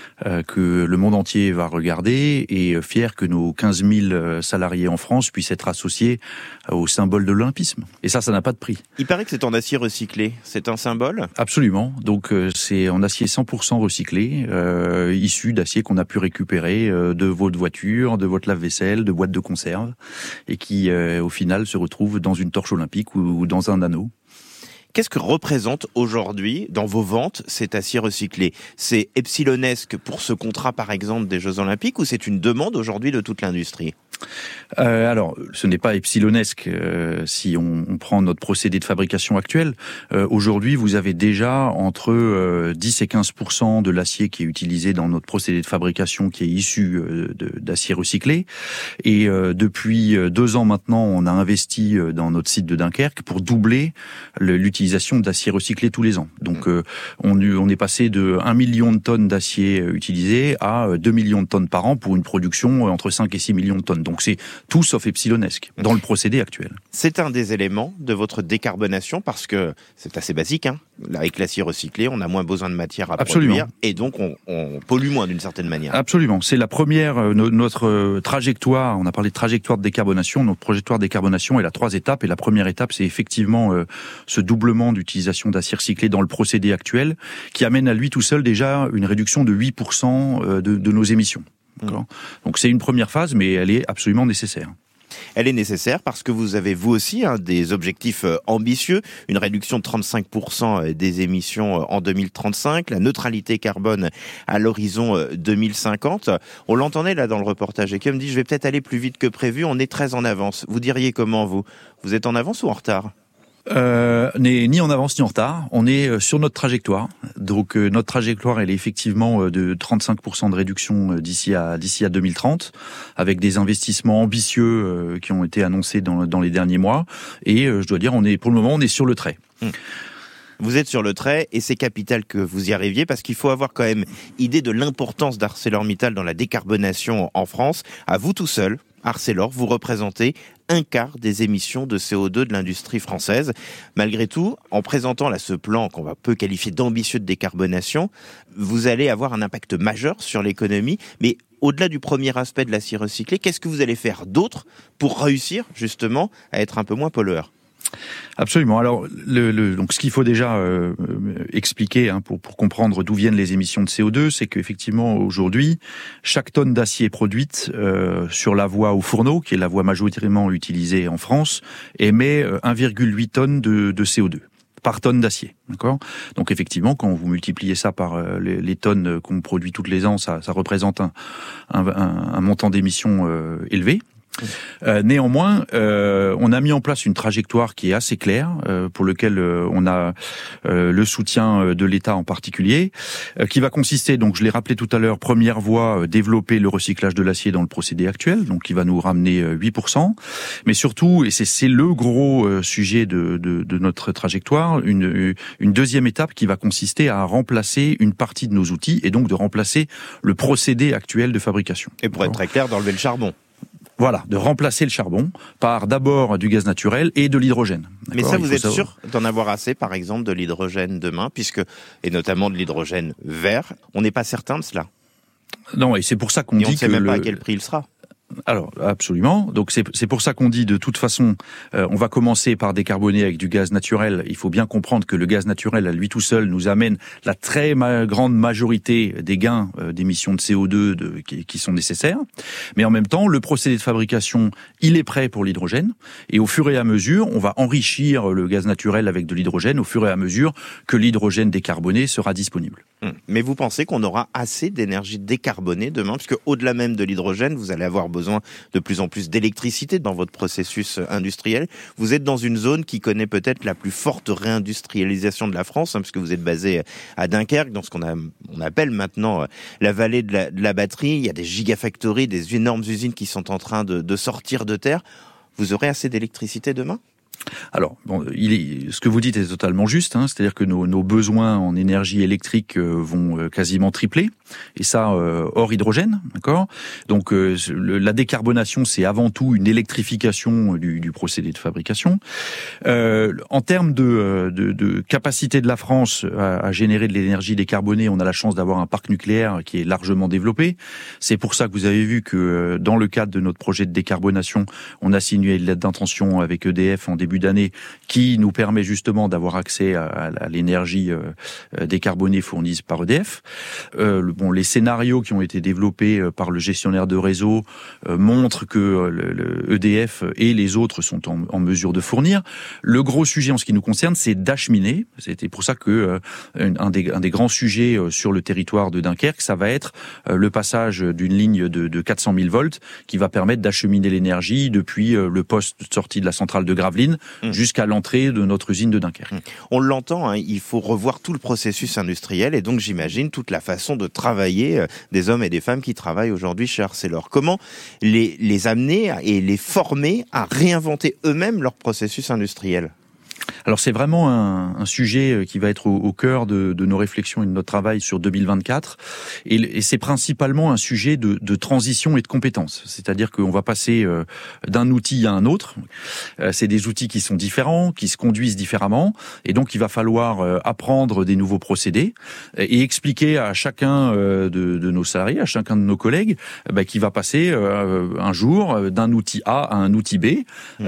Speaker 4: que le monde entier va regarder et fier que nos 15 000 salariés en France puissent être associés au symbole de l'olympisme. Et ça n'a pas de prix.
Speaker 3: Il paraît que c'est en acier recyclé. C'est un symbole ?
Speaker 4: Absolument. Donc c'est en acier 100% recyclé, issu d'acier qu'on a pu récupérer de votre voiture, de votre lave-vaisselle, de boîtes de conserve, et qui au final se retrouve dans une torche olympique ou dans un anneau.
Speaker 3: Qu'est-ce que représente aujourd'hui, dans vos ventes, cet acier recyclé ? C'est epsilonesque pour ce contrat, par exemple, des Jeux Olympiques, ou c'est une demande aujourd'hui de toute l'industrie ?
Speaker 4: Alors, ce n'est pas epsilonesque si on prend notre procédé de fabrication actuel. Aujourd'hui, vous avez déjà entre 10 et 15% de l'acier qui est utilisé dans notre procédé de fabrication qui est issu d'acier recyclé. Et depuis 2 ans maintenant, on a investi dans notre site de Dunkerque pour doubler l'utilisation d'acier recyclé tous les ans. Donc, on est passé de 1 million de tonnes d'acier utilisé à 2 millions de tonnes par an pour une production entre 5 et 6 millions de tonnes. Donc c'est tout sauf epsilonesque dans le procédé actuel.
Speaker 3: C'est un des éléments de votre décarbonation parce que c'est assez basique. Avec l'acier recyclé, on a moins besoin de matière à produire et donc on pollue moins d'une certaine manière.
Speaker 4: Absolument. C'est la première, notre trajectoire, on a parlé de trajectoire de décarbonation, notre trajectoire de décarbonation, elle a 3 étapes et la première étape c'est effectivement ce doublement d'utilisation d'acier recyclé dans le procédé actuel qui amène à lui tout seul déjà une réduction de 8% de nos émissions. Donc c'est une première phase, mais elle est absolument nécessaire.
Speaker 3: Elle est nécessaire parce que vous avez vous aussi des objectifs ambitieux, une réduction de 35% des émissions en 2035, la neutralité carbone à l'horizon 2050. On l'entendait là dans le reportage et qui me dit je vais peut-être aller plus vite que prévu, on est très en avance. Vous diriez comment vous êtes en avance ou en retard ?
Speaker 4: N'est ni en avance ni en retard. On est sur notre trajectoire. Donc notre trajectoire, elle est effectivement de 35% de réduction d'ici à 2030, avec des investissements ambitieux qui ont été annoncés dans les derniers mois. Et je dois dire, pour le moment, on est sur le trait.
Speaker 3: Vous êtes sur le trait et c'est capital que vous y arriviez parce qu'il faut avoir quand même idée de l'importance d'ArcelorMittal dans la décarbonation en France. À vous tout seul, Arcelor, vous représentez 1/4 des émissions de CO2 de l'industrie française. Malgré tout, en présentant là ce plan qu'on peut qualifier d'ambitieux de décarbonation, vous allez avoir un impact majeur sur l'économie. Mais au-delà du premier aspect de l'acier recyclé, qu'est-ce que vous allez faire d'autre pour réussir justement à être un peu moins pollueur ?
Speaker 4: Absolument. Alors, donc, ce qu'il faut déjà expliquer pour comprendre d'où viennent les émissions de CO2, c'est qu'effectivement aujourd'hui, chaque tonne d'acier produite sur la voie au fourneau, qui est la voie majoritairement utilisée en France, émet 1,8 tonnes de CO2 par tonne d'acier, d'accord ? Donc effectivement, quand vous multipliez ça par les tonnes qu'on produit toutes les ans, ça représente un montant d'émissions élevé. Néanmoins, on a mis en place une trajectoire qui est assez claire, pour lequel on a le soutien de l'État en particulier, qui va consister, donc je l'ai rappelé tout à l'heure, première voie, développer le recyclage de l'acier dans le procédé actuel, donc qui va nous ramener 8%, mais surtout, et c'est le gros sujet de notre trajectoire, une deuxième étape qui va consister à remplacer une partie de nos outils, et donc de remplacer le procédé actuel de fabrication.
Speaker 3: Et pour être très clair, d'enlever le charbon.
Speaker 4: Voilà, de remplacer le charbon par d'abord du gaz naturel et de l'hydrogène.
Speaker 3: Mais ça, vous êtes sûr d'en avoir assez, par exemple, de l'hydrogène demain, et notamment de l'hydrogène vert? On n'est pas certain de cela.
Speaker 4: Non, et c'est pour ça qu'on dit
Speaker 3: on ne sait même pas à quel prix il sera.
Speaker 4: Alors, absolument. Donc, c'est pour ça qu'on dit, de toute façon, on va commencer par décarboner avec du gaz naturel. Il faut bien comprendre que le gaz naturel, à lui tout seul, nous amène la très grande majorité des gains d'émissions de CO2 qui sont nécessaires. Mais en même temps, le procédé de fabrication, il est prêt pour l'hydrogène. Et au fur et à mesure, on va enrichir le gaz naturel avec de l'hydrogène au fur et à mesure que l'hydrogène décarboné sera disponible.
Speaker 3: Mais vous pensez qu'on aura assez d'énergie décarbonée demain? Parce qu'au-delà même de l'hydrogène, vous allez avoir besoin de plus en plus d'électricité dans votre processus industriel. Vous êtes dans une zone qui connaît peut-être la plus forte réindustrialisation de la France, puisque vous êtes basé à Dunkerque, dans ce qu'on appelle maintenant la vallée de la batterie. Il y a des gigafactories, des énormes usines qui sont en train de sortir de terre. Vous aurez assez d'électricité demain?
Speaker 4: Alors, ce que vous dites est totalement juste, c'est-à-dire que nos besoins en énergie électrique vont quasiment tripler, et ça hors hydrogène, d'accord ? Donc la décarbonation, c'est avant tout une électrification du procédé de fabrication. En termes de capacité de la France à générer de l'énergie décarbonée, on a la chance d'avoir un parc nucléaire qui est largement développé. C'est pour ça que vous avez vu que dans le cadre de notre projet de décarbonation, on a signé une lettre d'intention avec EDF en début d'année qui nous permet justement d'avoir accès à l'énergie décarbonée fournie par EDF. Les scénarios qui ont été développés par le gestionnaire de réseau montrent que le EDF et les autres sont en mesure de fournir. Le gros sujet en ce qui nous concerne, c'est d'acheminer. C'était pour ça que un des grands sujets sur le territoire de Dunkerque, ça va être le passage d'une ligne de 400 000 volts qui va permettre d'acheminer l'énergie depuis le poste de sortie de la centrale de Gravelines jusqu'à l'entrée de notre usine de Dunkerque.
Speaker 3: On l'entend, il faut revoir tout le processus industriel et donc j'imagine toute la façon de travailler des hommes et des femmes qui travaillent aujourd'hui chez Arcelor. Comment les amener et les former à réinventer eux-mêmes leur processus industriel ?
Speaker 4: Alors c'est vraiment un sujet qui va être au cœur de nos réflexions et de notre travail sur 2024, et c'est principalement un sujet de transition et de compétences. C'est-à-dire qu'on va passer d'un outil à un autre. C'est des outils qui sont différents, qui se conduisent différemment, et donc il va falloir apprendre des nouveaux procédés et expliquer à chacun de nos salariés, à chacun de nos collègues, qui va passer un jour d'un outil A à un outil B,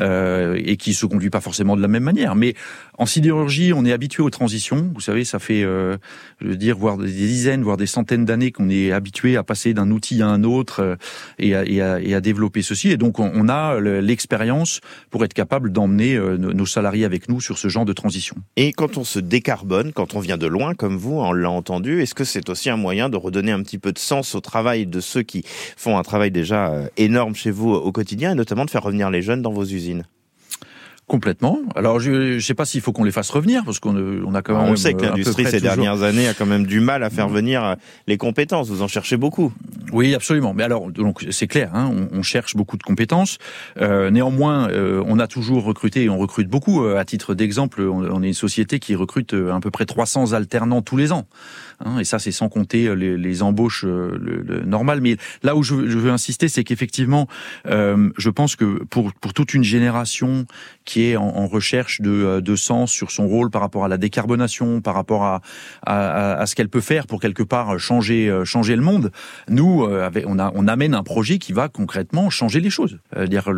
Speaker 4: et qui se conduit pas forcément de la même manière. Mais en sidérurgie, on est habitué aux transitions. Vous savez, ça fait, voire des dizaines, voire des centaines d'années qu'on est habitué à passer d'un outil à un autre et à développer ceci. Et donc, on a l'expérience pour être capable d'emmener nos salariés avec nous sur ce genre de transition.
Speaker 3: Et quand on se décarbone, quand on vient de loin, comme vous, on l'a entendu, est-ce que c'est aussi un moyen de redonner un petit peu de sens au travail de ceux qui font un travail déjà énorme chez vous au quotidien, et notamment de faire revenir les jeunes dans vos usines ?
Speaker 4: Complètement. Alors, je sais pas s'il faut qu'on les fasse revenir, parce qu'on a quand même...
Speaker 3: On sait que l'industrie, ces dernières années, a quand même du mal à faire venir les compétences. Vous en cherchez beaucoup.
Speaker 4: Oui, absolument. Mais alors, donc, c'est clair, on cherche beaucoup de compétences. Néanmoins, on a toujours recruté, et on recrute beaucoup. À titre d'exemple, on est une société qui recrute à peu près 300 alternants tous les ans. Et ça, c'est sans compter les embauches normales. Mais là où je veux insister, c'est qu'effectivement, je pense que pour toute une génération qui est en recherche de sens sur son rôle par rapport à la décarbonation, par rapport à ce qu'elle peut faire pour quelque part changer le monde, nous, on amène un projet qui va concrètement changer les choses. Dire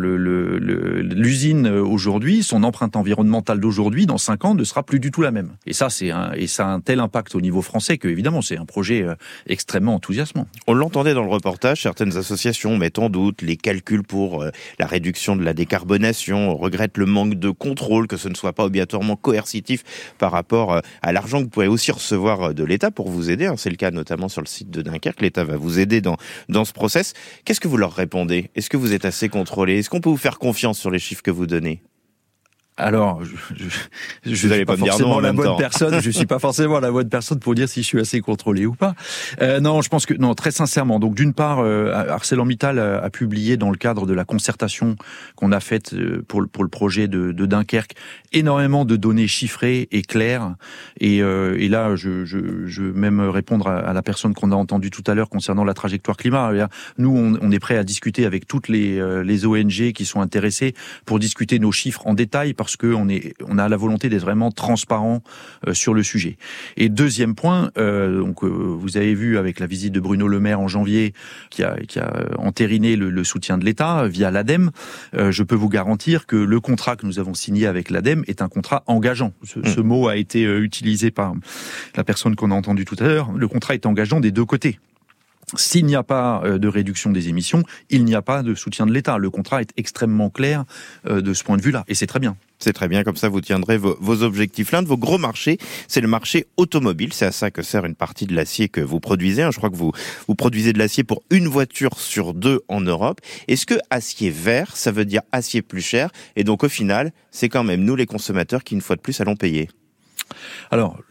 Speaker 4: l'usine aujourd'hui, son empreinte environnementale d'aujourd'hui, dans 5 ans, ne sera plus du tout la même. Et ça, ça a un tel impact au niveau français que, évidemment, c'est un projet extrêmement enthousiasmant.
Speaker 3: On l'entendait dans le reportage, certaines associations mettent en doute les calculs pour la réduction de la décarbonation, regrettent le manque de contrôle, que ce ne soit pas obligatoirement coercitif par rapport à l'argent que vous pourrez aussi recevoir de l'État pour vous aider. C'est le cas notamment sur le site de Dunkerque. L'État va vous aider dans ce process. Qu'est-ce que vous leur répondez ? Est-ce que vous êtes assez contrôlé ? Est-ce qu'on peut vous faire confiance sur les chiffres que vous donnez ?
Speaker 4: Alors, je suis pas forcément la bonne personne. Je suis pas forcément la bonne personne pour dire si je suis assez contrôlé ou pas. Non, je pense que non, très sincèrement. Donc, d'une part, ArcelorMittal a publié dans le cadre de la concertation qu'on a faite pour le projet de Dunkerque énormément de données chiffrées et claires. Et là, je veux même répondre à la personne qu'on a entendue tout à l'heure concernant la trajectoire climat. Nous, on est prêt à discuter avec toutes les ONG qui sont intéressées pour discuter nos chiffres en détail, parce que on a la volonté d'être vraiment transparent sur le sujet. Et deuxième point, vous avez vu avec la visite de Bruno Le Maire en janvier, qui a entériné le soutien de l'État via l'ADEME. Je peux vous garantir que le contrat que nous avons signé avec l'ADEME est un contrat engageant. Ce mot a été utilisé par la personne qu'on a entendue tout à l'heure. Le contrat est engageant des deux côtés. S'il n'y a pas de réduction des émissions, il n'y a pas de soutien de l'État. Le contrat est extrêmement clair de ce point de vue-là, et c'est très bien.
Speaker 3: C'est très bien, comme ça vous tiendrez vos objectifs. L'un de vos gros marchés, c'est le marché automobile. C'est à ça que sert une partie de l'acier que vous produisez. Je crois que vous produisez de l'acier pour une voiture sur 2 en Europe. Est-ce que acier vert, ça veut dire acier plus cher? Et donc au final, c'est quand même nous les consommateurs qui, une fois de plus, allons payer.
Speaker 4: Alors,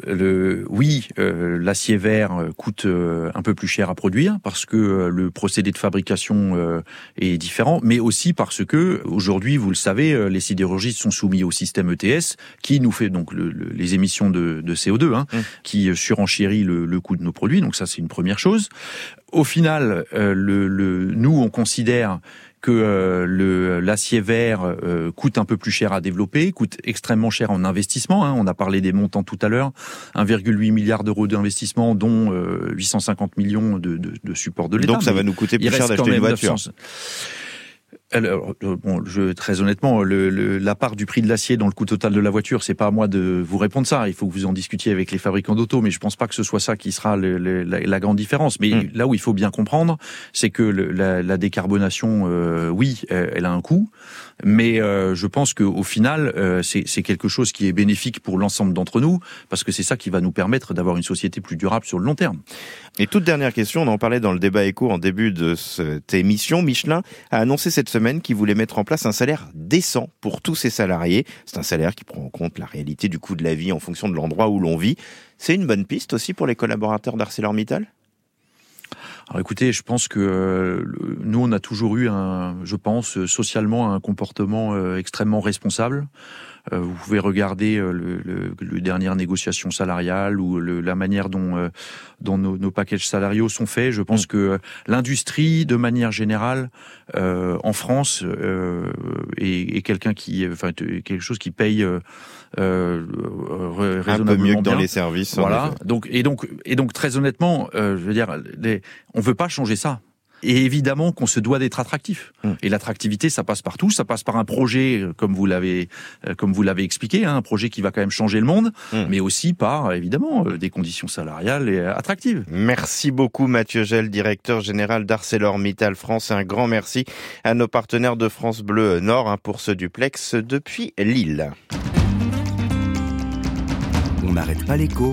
Speaker 4: l'acier vert coûte un peu plus cher à produire parce que le procédé de fabrication est différent, mais aussi parce que aujourd'hui, vous le savez, les sidérurgistes sont soumis au système ETS qui nous fait donc les émissions de CO2, qui surenchérit le coût de nos produits. Donc ça, c'est une première chose. Au final, nous, on considère que l'acier vert coûte un peu plus cher à développer, coûte extrêmement cher en investissement. On a parlé des montants tout à l'heure, 1,8 milliard d'euros d'investissement, dont 850 millions de support de l'État.
Speaker 3: Donc ça va nous coûter plus cher d'acheter une voiture.
Speaker 4: Alors, très honnêtement, la part du prix de l'acier dans le coût total de la voiture, c'est pas à moi de vous répondre ça. Il faut que vous en discutiez avec les fabricants d'auto, mais je pense pas que ce soit ça qui sera la grande différence. Mais là où il faut bien comprendre, c'est que la décarbonation, elle a un coût, mais je pense qu'au final, c'est quelque chose qui est bénéfique pour l'ensemble d'entre nous, parce que c'est ça qui va nous permettre d'avoir une société plus durable sur le long terme.
Speaker 3: Et toute dernière question, on en parlait dans le débat éco en début de cette émission. Michelin a annoncé cette semaine qu'il voulait mettre en place un salaire décent pour tous ses salariés. C'est un salaire qui prend en compte la réalité du coût de la vie en fonction de l'endroit où l'on vit. C'est une bonne piste aussi pour les collaborateurs d'ArcelorMittal ?
Speaker 4: Alors écoutez, je pense que nous, on a toujours eu socialement un comportement extrêmement responsable. Vous pouvez regarder le dernière négociation salariale ou la manière dont nos packages salariaux sont faits. Je pense que l'industrie, de manière générale, en France, est quelque chose qui paye raisonnablement
Speaker 3: un peu mieux que dans
Speaker 4: bien.
Speaker 3: Les services.
Speaker 4: Voilà. Donc très honnêtement, je veux dire, on veut pas changer ça. Et évidemment qu'on se doit d'être attractif. Et l'attractivité, ça passe partout. Ça passe par un projet, comme vous l'avez expliqué, un projet qui va quand même changer le monde, mais aussi par, évidemment, des conditions salariales attractives.
Speaker 3: Merci beaucoup, Mathieu Gel, directeur général d'ArcelorMittal France. Un grand merci à nos partenaires de France Bleu Nord pour ce duplex depuis Lille.
Speaker 1: On n'arrête pas l'écho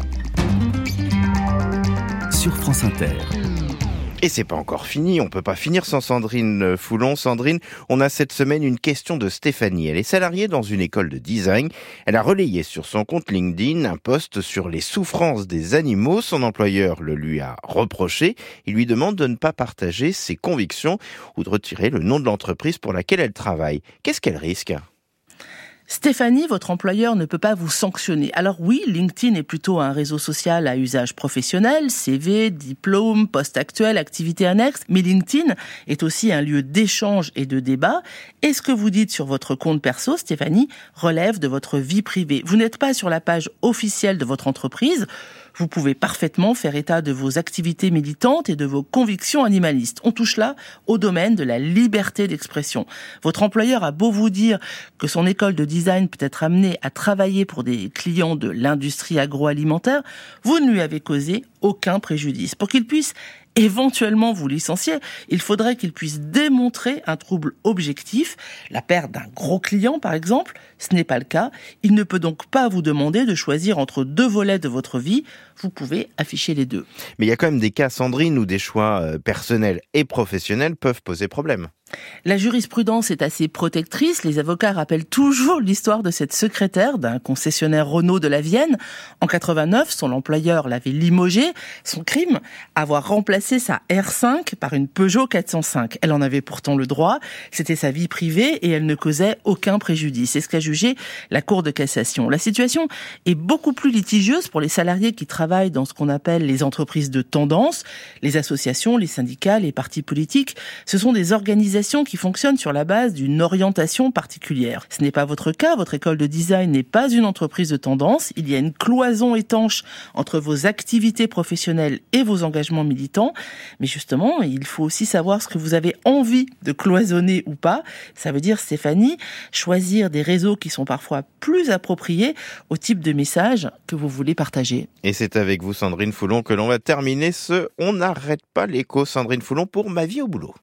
Speaker 1: sur France Inter.
Speaker 3: Et c'est pas encore fini, on peut pas finir sans Sandrine Foulon. Sandrine, on a cette semaine une question de Stéphanie. Elle est salariée dans une école de design. Elle a relayé sur son compte LinkedIn un post sur les souffrances des animaux. Son employeur le lui a reproché. Il lui demande de ne pas partager ses convictions ou de retirer le nom de l'entreprise pour laquelle elle travaille. Qu'est-ce qu'elle risque ?
Speaker 7: Stéphanie, votre employeur ne peut pas vous sanctionner. Alors oui, LinkedIn est plutôt un réseau social à usage professionnel, CV, diplôme, poste actuel, activité annexe, mais LinkedIn est aussi un lieu d'échange et de débat. Et ce que vous dites sur votre compte perso, Stéphanie, relève de votre vie privée. Vous n'êtes pas sur la page officielle de votre entreprise. Vous pouvez parfaitement faire état de vos activités militantes et de vos convictions animalistes. On touche là au domaine de la liberté d'expression. Votre employeur a beau vous dire que son école de design peut être amenée à travailler pour des clients de l'industrie agroalimentaire, vous ne lui avez causé aucun préjudice. Pour qu'il puisse éventuellement vous licencier, il faudrait qu'il puisse démontrer un trouble objectif, la perte d'un gros client par exemple. Ce n'est pas le cas. Il ne peut donc pas vous demander de choisir entre deux volets de votre vie. Vous pouvez afficher les deux.
Speaker 3: Mais il y a quand même des cas, Sandrine, où des choix personnels et professionnels peuvent poser problème.
Speaker 7: La jurisprudence est assez protectrice. Les avocats rappellent toujours l'histoire de cette secrétaire d'un concessionnaire Renault de la Vienne. En 89, son employeur l'avait limogée. Son crime, avoir remplacé sa R5 par une Peugeot 405. Elle en avait pourtant le droit. C'était sa vie privée et elle ne causait aucun préjudice. C'est ce qu'a jugé la Cour de cassation. La situation est beaucoup plus litigieuse pour les salariés qui travaillent dans ce qu'on appelle les entreprises de tendance. Les associations, les syndicats, les partis politiques, ce sont des organisations qui fonctionne sur la base d'une orientation particulière. Ce n'est pas votre cas, votre école de design n'est pas une entreprise de tendance. Il y a une cloison étanche entre vos activités professionnelles et vos engagements militants. Mais justement, il faut aussi savoir ce que vous avez envie de cloisonner ou pas. Ça veut dire, Stéphanie, choisir des réseaux qui sont parfois plus appropriés au type de message que vous voulez partager.
Speaker 3: Et c'est avec vous, Sandrine Foulon, que l'on va terminer ce On n'arrête pas l'écho. Sandrine Foulon pour Ma vie au boulot.